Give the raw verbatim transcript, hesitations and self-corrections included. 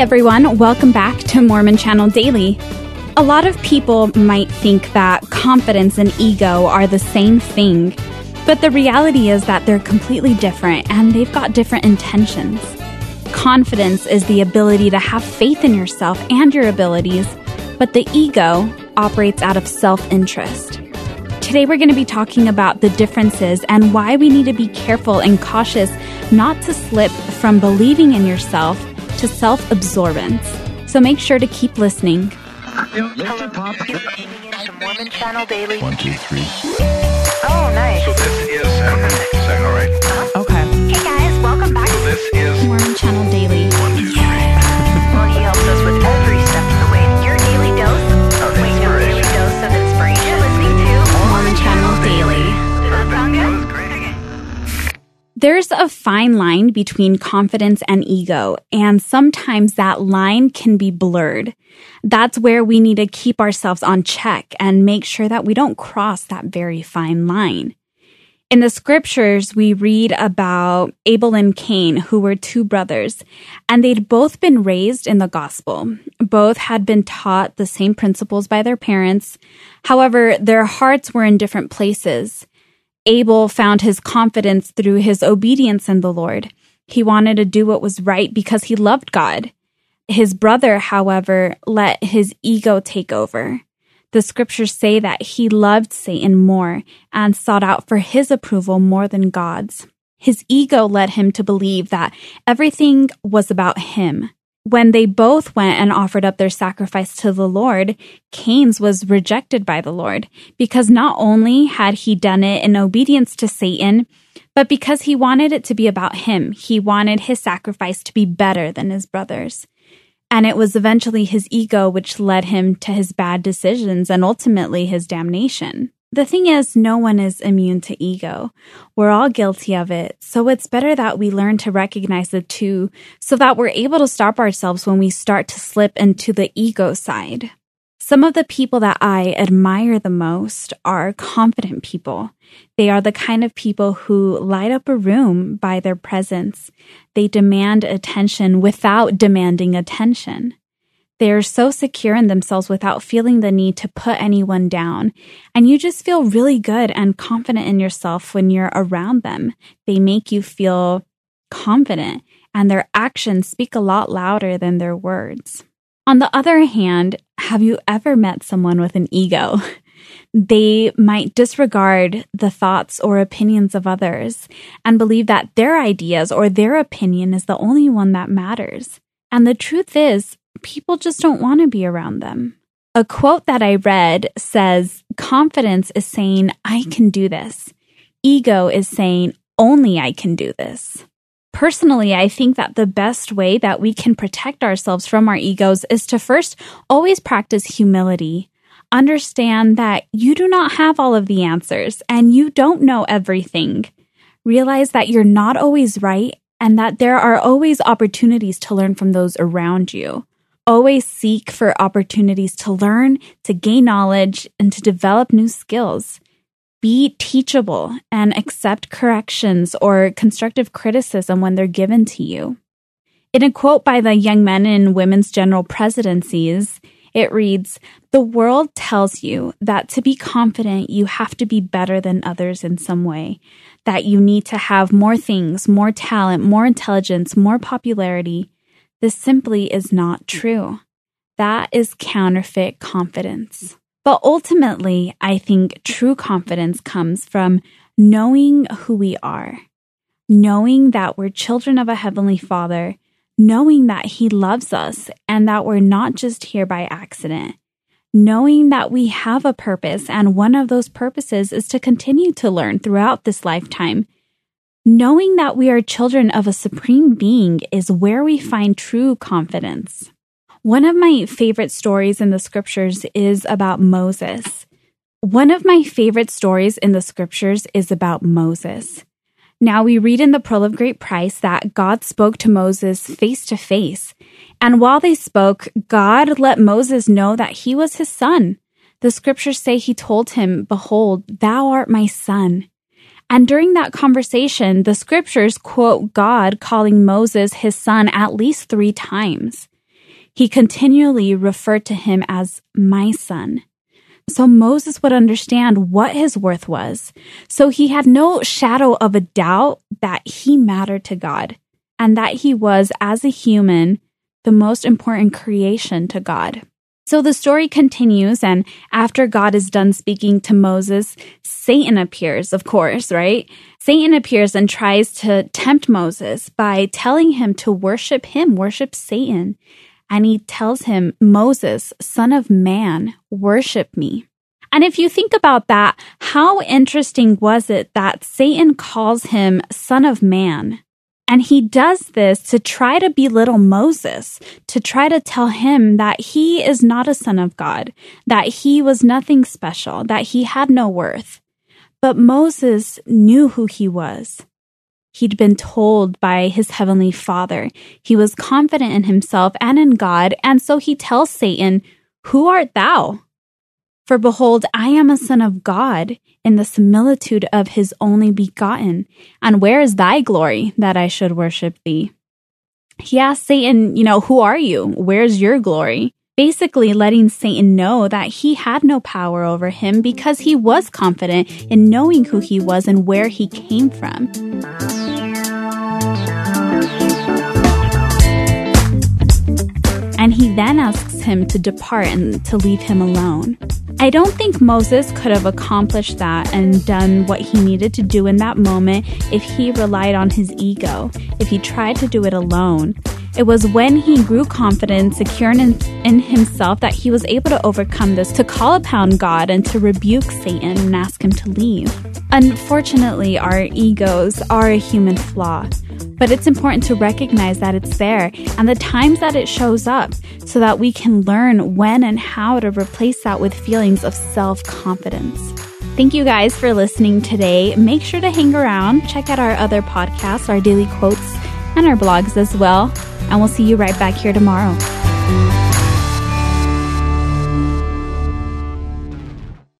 everyone, welcome back to Mormon Channel Daily. A lot of people might think that confidence and ego are the same thing, but the reality is that they're completely different and they've got different intentions. Confidence is the ability to have faith in yourself and your abilities, but the ego operates out of self-interest. Today we're going to be talking about the differences and why we need to be careful and cautious not to slip from believing in yourself to self-absorbance. So make sure to keep listening. Hello, Pop. Mormon Channel Daily. One, two, three. Oh, nice. So this is, um, is that all right? Uh-huh. Okay. Hey guys, welcome back. So this is Mormon Channel Daily. one, two, three. Well, he helps us with every step of the way. Your daily dose. Of Wait, no, daily inspiration. dose of inspiration. You're listening to Mormon Channel Daily. Does that sound That good? was great. There's a fine line between confidence and ego, and sometimes that line can be blurred. That's where we need to keep ourselves on check and make sure that we don't cross that very fine line. In the scriptures, we read about Abel and Cain, who were two brothers, and they'd both been raised in the gospel. Both had been taught the same principles by their parents. However, their hearts were in different places. Abel found his confidence through his obedience in the Lord. He wanted to do what was right because he loved God. His brother, however, let his ego take over. The scriptures say that he loved Satan more and sought out for his approval more than God's. His ego led him to believe that everything was about him. When they both went and offered up their sacrifice to the Lord, Cain's was rejected by the Lord because not only had he done it in obedience to Satan, but because he wanted it to be about him. He wanted his sacrifice to be better than his brother's. And it was eventually his ego which led him to his bad decisions and ultimately his damnation. The thing is, no one is immune to ego. We're all guilty of it. So it's better that we learn to recognize the two so that we're able to stop ourselves when we start to slip into the ego side. Some of the people that I admire the most are confident people. They are the kind of people who light up a room by their presence. They demand attention without demanding attention. They are so secure in themselves without feeling the need to put anyone down. And you just feel really good and confident in yourself when you're around them. They make you feel confident, and their actions speak a lot louder than their words. On the other hand, have you ever met someone with an ego? They might disregard the thoughts or opinions of others and believe that their ideas or their opinion is the only one that matters. And the truth is, people just don't want to be around them. A quote that I read says, confidence is saying, I can do this. Ego is saying, only I can do this. Personally, I think that the best way that we can protect ourselves from our egos is to first always practice humility. Understand that you do not have all of the answers and you don't know everything. Realize that you're not always right and that there are always opportunities to learn from those around you. Always seek for opportunities to learn, to gain knowledge, and to develop new skills. Be teachable and accept corrections or constructive criticism when they're given to you. In a quote by the Young Men and Women's General Presidencies, it reads, "The world tells you that to be confident, you have to be better than others in some way, that you need to have more things, more talent, more intelligence, more popularity. This simply is not true. That is counterfeit confidence." But ultimately, I think true confidence comes from knowing who we are, knowing that we're children of a Heavenly Father, knowing that He loves us and that we're not just here by accident, knowing that we have a purpose and one of those purposes is to continue to learn throughout this lifetime. Knowing that we are children of a supreme being is where we find true confidence. One of my favorite stories in the scriptures is about Moses. One of my favorite stories in the scriptures is about Moses. Now, we read in the Pearl of Great Price that God spoke to Moses face to face. And while they spoke, God let Moses know that he was his son. The scriptures say he told him, "Behold, thou art my son." And during that conversation, the scriptures quote God calling Moses his son at least three times. He continually referred to him as my son. So Moses would understand what his worth was. So he had no shadow of a doubt that he mattered to God and that he was, as a human, the most important creation to God. So the story continues, and after God is done speaking to Moses, Satan appears, of course, right? Satan appears and tries to tempt Moses by telling him to worship him, worship Satan. And he tells him, Moses, son of man, worship me. And if you think about that, how interesting was it that Satan calls him son of man? And he does this to try to belittle Moses, to try to tell him that he is not a son of God, that he was nothing special, that he had no worth. But Moses knew who he was. He'd been told by his heavenly Father. He was confident in himself and in God, and so he tells Satan, "Who art thou? For behold, I am a son of God, in the similitude of his only begotten. And where is thy glory, that I should worship thee?" He asked Satan, you know, who are you? Where's your glory? Basically letting Satan know that he had no power over him because he was confident in knowing who he was and where he came from. And he then asks him to depart and to leave him alone. I don't think Moses could have accomplished that and done what he needed to do in that moment if he relied on his ego, if he tried to do it alone. It was when he grew confident, secure in, in himself, that he was able to overcome this, to call upon God and to rebuke Satan and ask him to leave. Unfortunately, our egos are a human flaw, but it's important to recognize that it's there and the times that it shows up so that we can learn when and how to replace that with feelings of self-confidence. Thank you guys for listening today. Make sure to hang around, check out our other podcasts, our daily quotes, and our blogs as well. And we'll see you right back here tomorrow.